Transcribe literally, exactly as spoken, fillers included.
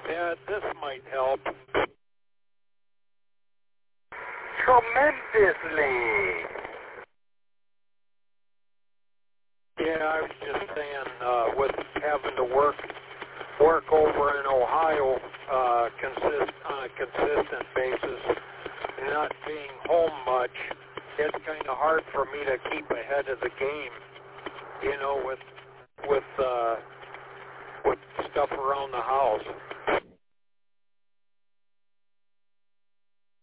Yeah, this might help. Tremendously. Yeah, I was just saying, uh, with having to work work over in Ohio uh, consist on a consistent basis, not being home much, it's kind of hard for me to keep ahead of the game. You know, with with uh, with stuff around the house.